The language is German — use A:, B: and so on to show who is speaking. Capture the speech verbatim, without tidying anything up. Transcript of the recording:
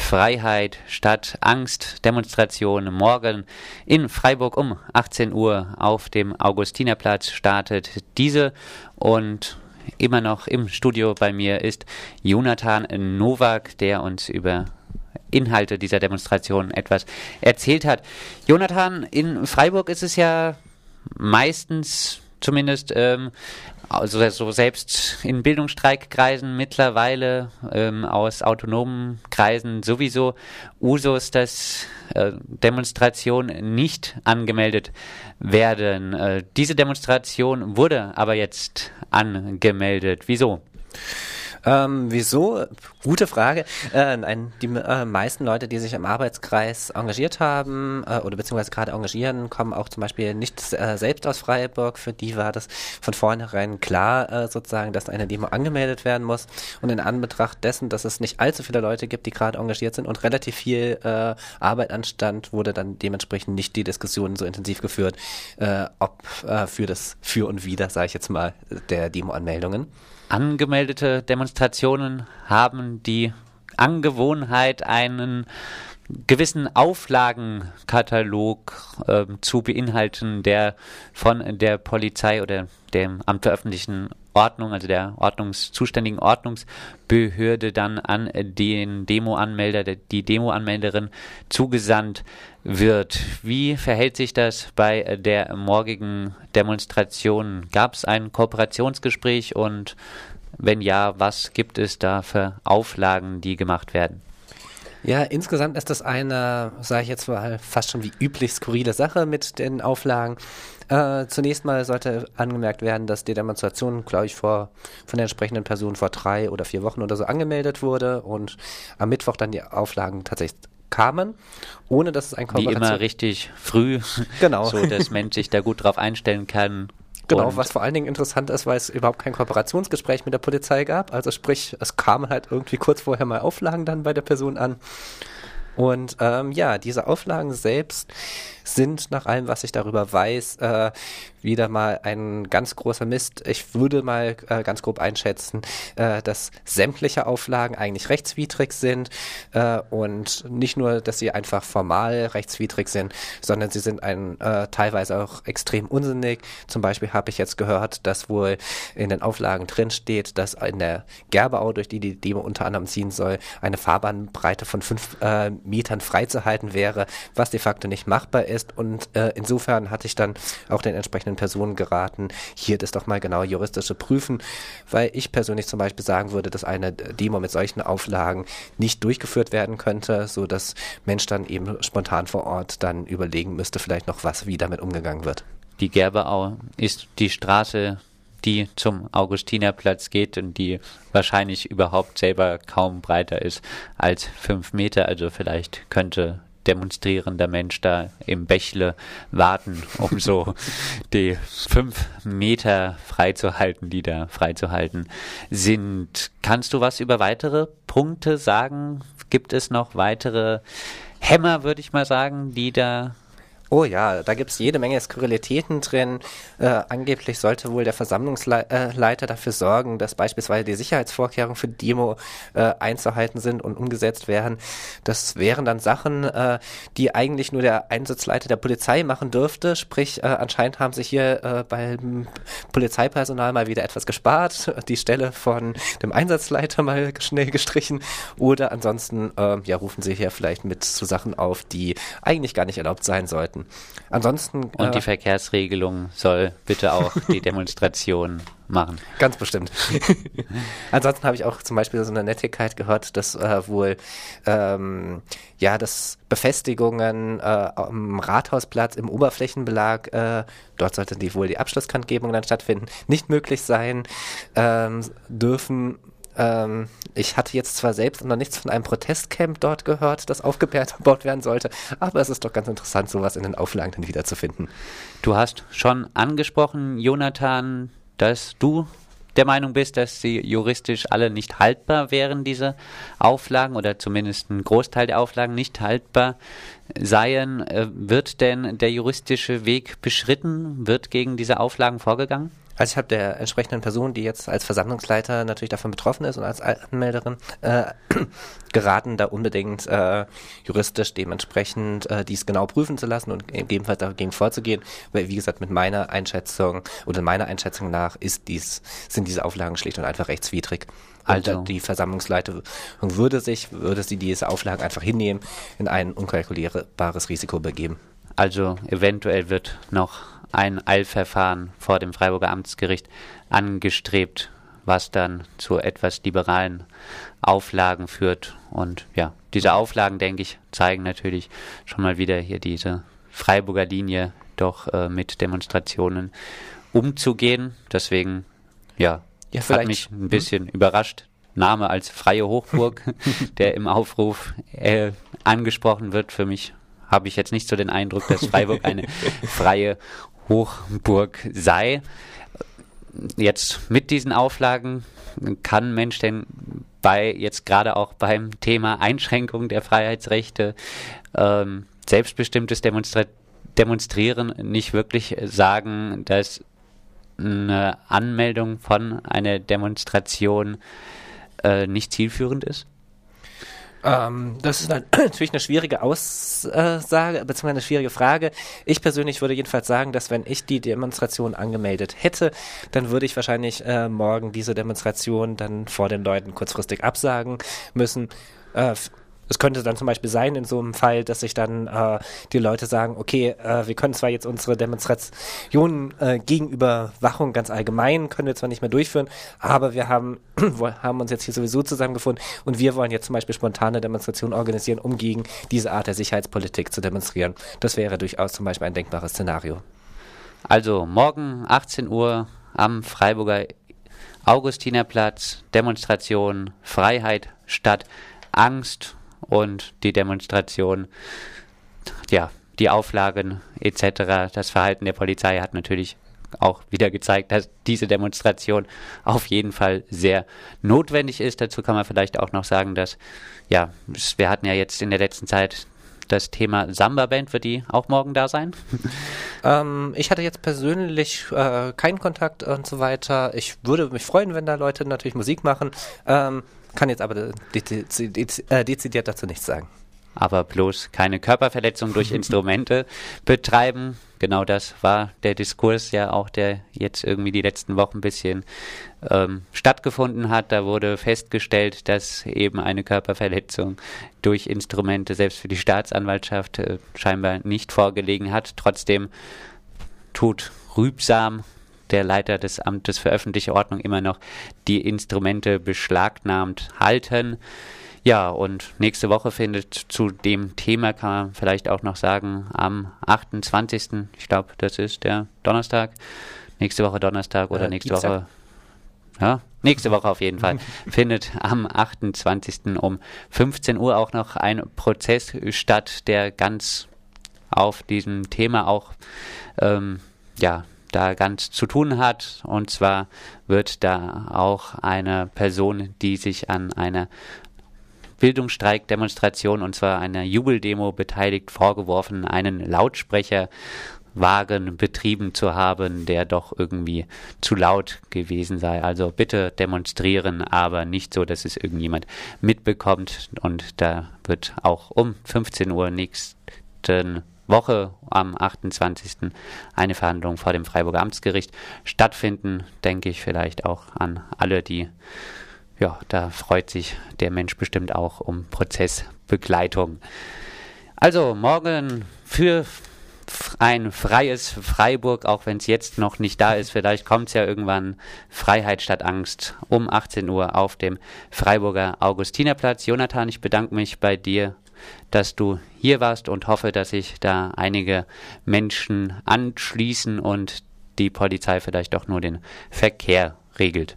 A: Freiheit statt Angst Demonstration morgen in Freiburg um achtzehn Uhr auf dem Augustinerplatz startet diese und immer noch im Studio bei mir ist Jonathan Nowak, der uns über Inhalte dieser Demonstration etwas erzählt hat. Jonathan, in Freiburg ist es ja meistens zumindest ähm, also so selbst in Bildungsstreikkreisen mittlerweile ähm, aus autonomen Kreisen sowieso Usus, dass äh, Demonstrationen nicht angemeldet werden. Äh, diese Demonstration wurde aber jetzt angemeldet. Wieso?
B: Ähm, wieso? Gute Frage. Äh, nein, die äh, meisten Leute, die sich im Arbeitskreis engagiert haben äh, oder beziehungsweise gerade engagieren, kommen auch zum Beispiel nicht äh, selbst aus Freiburg. Für die war das von vornherein klar, äh, sozusagen, dass eine Demo angemeldet werden muss. Und in Anbetracht dessen, dass es nicht allzu viele Leute gibt, die gerade engagiert sind und relativ viel äh, Arbeit anstand, wurde dann dementsprechend nicht die Diskussion so intensiv geführt, äh, ob äh, für das Für und Wider, sage ich jetzt mal, der Demo-Anmeldungen.
A: Angemeldete Demonstrationen haben die Angewohnheit, einen gewissen Auflagenkatalog äh, zu beinhalten, der von der Polizei oder dem Amt für öffentlichen Ordnung, also der ordnungszuständigen Ordnungsbehörde, dann an den Demoanmelder, die Demoanmelderin zugesandt wird. Wie verhält sich das bei der morgigen Demonstration? Gab es ein Kooperationsgespräch und wenn ja, was gibt es da für Auflagen, die gemacht werden?
B: Ja, insgesamt ist das eine, sage ich jetzt mal, fast schon wie üblich skurrile Sache mit den Auflagen. Äh, zunächst mal sollte angemerkt werden, dass die Demonstration, glaube ich, vor von der entsprechenden Person vor drei oder vier Wochen oder so angemeldet wurde und am Mittwoch dann die Auflagen tatsächlich kamen, ohne dass es ein Kooperation...
A: Wie immer richtig früh,
B: genau.
A: So dass Mensch sich da gut drauf einstellen kann.
B: Genau, was vor allen Dingen interessant ist, weil es überhaupt kein Kooperationsgespräch mit der Polizei gab. Also sprich, es kamen halt irgendwie kurz vorher mal Auflagen dann bei der Person an. Und ähm, ja, diese Auflagen selbst sind nach allem, was ich darüber weiß, äh, wieder mal ein ganz großer Mist. Ich würde mal äh, ganz grob einschätzen, äh, dass sämtliche Auflagen eigentlich rechtswidrig sind äh, und nicht nur, dass sie einfach formal rechtswidrig sind, sondern sie sind ein, äh, teilweise auch extrem unsinnig. Zum Beispiel habe ich jetzt gehört, dass wohl in den Auflagen drin steht, dass in der Gerberau, durch die die Demo unter anderem ziehen soll, eine Fahrbahnbreite von fünf äh, Metern freizuhalten wäre, was de facto nicht machbar ist. Und äh, insofern hatte ich dann auch den entsprechenden Personen geraten, hier das doch mal genau juristische prüfen, weil ich persönlich zum Beispiel sagen würde, dass eine Demo mit solchen Auflagen nicht durchgeführt werden könnte, so dass Mensch dann eben spontan vor Ort dann überlegen müsste, vielleicht noch was, wie damit umgegangen wird.
A: Die Gerberau ist die Straße, die zum Augustinerplatz geht und die wahrscheinlich überhaupt selber kaum breiter ist als fünf Meter, also vielleicht könnte demonstrierender Mensch da im Bächle warten, um so die fünf Meter freizuhalten, die da freizuhalten sind. Kannst du was über weitere Punkte sagen? Gibt es noch weitere Hämmer, würde ich mal sagen, die da...
B: Oh ja, da gibt es jede Menge Skurrilitäten drin. Äh, angeblich sollte wohl der Versammlungsleiter dafür sorgen, dass beispielsweise die Sicherheitsvorkehrungen für die Demo äh, einzuhalten sind und umgesetzt werden. Das wären dann Sachen, äh, die eigentlich nur der Einsatzleiter der Polizei machen dürfte. Sprich, äh, anscheinend haben sich hier äh, beim Polizeipersonal mal wieder etwas gespart, die Stelle von dem Einsatzleiter mal schnell gestrichen. Oder ansonsten äh, ja, rufen sie hier vielleicht mit zu Sachen auf, die eigentlich gar nicht erlaubt sein sollten. Ansonsten
A: und
B: äh,
A: die Verkehrsregelung soll bitte auch die Demonstration machen.
B: Ganz bestimmt. Ansonsten habe ich auch zum Beispiel so eine Nettigkeit gehört, dass äh, wohl ähm, ja, dass Befestigungen äh, am Rathausplatz im Oberflächenbelag, äh, dort sollte die wohl die Abschlusskundgebung dann stattfinden, nicht möglich sein ähm, dürfen. Ähm, ich hatte jetzt zwar selbst noch nichts von einem Protestcamp dort gehört, das aufgebaut werden sollte, aber es ist doch ganz interessant, sowas in den Auflagen dann wiederzufinden.
A: Du hast schon angesprochen, Jonathan, dass du der Meinung bist, dass sie juristisch alle nicht haltbar wären, diese Auflagen, oder zumindest ein Großteil der Auflagen nicht haltbar seien. Wird denn der juristische Weg beschritten? Wird gegen diese Auflagen vorgegangen?
B: Also ich habe der entsprechenden Person, die jetzt als Versammlungsleiter natürlich davon betroffen ist und als Anmelderin, äh, geraten, da unbedingt äh, juristisch dementsprechend äh, dies genau prüfen zu lassen und gegebenenfalls dagegen vorzugehen, weil wie gesagt mit meiner Einschätzung oder meiner Einschätzung nach ist dies, sind diese Auflagen schlicht und einfach rechtswidrig. Also die Versammlungsleitung würde sich, würde sie diese Auflagen einfach hinnehmen, in ein unkalkulierbares Risiko begeben.
A: Also eventuell wird noch ein Eilverfahren vor dem Freiburger Amtsgericht angestrebt, was dann zu etwas liberalen Auflagen führt. Und ja, diese Auflagen, denke ich, zeigen natürlich schon mal wieder hier diese Freiburger Linie, doch äh, mit Demonstrationen umzugehen. Deswegen, ja, ja hat mich ein bisschen hm. überrascht. Name als Freie Hochburg, der im Aufruf äh, angesprochen wird. Für mich habe ich jetzt nicht so den Eindruck, dass Freiburg eine freie Hochburg sei. Jetzt mit diesen Auflagen kann Mensch denn bei, jetzt gerade auch beim Thema Einschränkung der Freiheitsrechte, ähm, selbstbestimmtes Demonstra- Demonstrieren nicht wirklich sagen, dass eine Anmeldung von einer Demonstration äh, nicht zielführend ist?
B: Ähm, das ist natürlich eine schwierige Aussage, beziehungsweise eine schwierige Frage. Ich persönlich würde jedenfalls sagen, dass wenn ich die Demonstration angemeldet hätte, dann würde ich wahrscheinlich äh, morgen diese Demonstration dann vor den Leuten kurzfristig absagen müssen. Äh, Es könnte dann zum Beispiel sein in so einem Fall, dass sich dann äh, die Leute sagen, okay, äh, wir können zwar jetzt unsere Demonstrationen äh, gegen Überwachung ganz allgemein, können wir zwar nicht mehr durchführen, aber wir haben, haben uns jetzt hier sowieso zusammengefunden und wir wollen jetzt zum Beispiel spontane Demonstrationen organisieren, um gegen diese Art der Sicherheitspolitik zu demonstrieren. Das wäre durchaus zum Beispiel ein denkbares Szenario.
A: Also morgen achtzehn Uhr am Freiburger Augustinerplatz, Demonstration Freiheit statt Angst. Und die Demonstration, ja, die Auflagen et cetera, das Verhalten der Polizei hat natürlich auch wieder gezeigt, dass diese Demonstration auf jeden Fall sehr notwendig ist. Dazu kann man vielleicht auch noch sagen, dass, ja, wir hatten ja jetzt in der letzten Zeit das Thema Samba-Band, wird die auch morgen da sein?
B: Ähm, ich hatte jetzt persönlich äh, keinen Kontakt und so weiter. Ich würde mich freuen, wenn da Leute natürlich Musik machen. Ähm, kann jetzt aber dezidiert dazu nichts sagen.
A: Aber bloß keine Körperverletzung durch Instrumente betreiben. Genau das war der Diskurs ja auch, der jetzt irgendwie die letzten Wochen ein bisschen ähm, stattgefunden hat. Da wurde festgestellt, dass eben eine Körperverletzung durch Instrumente selbst für die Staatsanwaltschaft äh, scheinbar nicht vorgelegen hat. Trotzdem tut Rübsam, der Leiter des Amtes für öffentliche Ordnung, immer noch die Instrumente beschlagnahmt halten. Ja, und nächste Woche findet zu dem Thema, kann man vielleicht auch noch sagen, am achtundzwanzigsten Ich glaube, das ist der Donnerstag, nächste Woche Donnerstag oder äh, nächste Dienstag. Woche, ja, nächste Woche auf jeden Fall, findet am achtundzwanzigsten um fünfzehn Uhr auch noch ein Prozess statt, der ganz auf diesem Thema auch, ähm, ja, da ganz zu tun hat. Und zwar wird da auch eine Person, die sich an einer Bildungsstreik-Demonstration, und zwar einer Jubeldemo, beteiligt, vorgeworfen, einen Lautsprecherwagen betrieben zu haben, der doch irgendwie zu laut gewesen sei. Also bitte demonstrieren, aber nicht so, dass es irgendjemand mitbekommt. Und da wird auch um fünfzehn Uhr nächsten Woche am achtundzwanzigsten eine Verhandlung vor dem Freiburger Amtsgericht stattfinden, denke ich vielleicht auch an alle, die, ja, da freut sich der Mensch bestimmt auch um Prozessbegleitung. Also morgen für ein freies Freiburg, auch wenn es jetzt noch nicht da ist, vielleicht kommt es ja irgendwann, Freiheit statt Angst, um achtzehn Uhr auf dem Freiburger Augustinerplatz. Jonathan, ich bedanke mich bei dir, dass du hier warst und hoffe, dass sich da einige Menschen anschließen und die Polizei vielleicht auch nur den Verkehr regelt.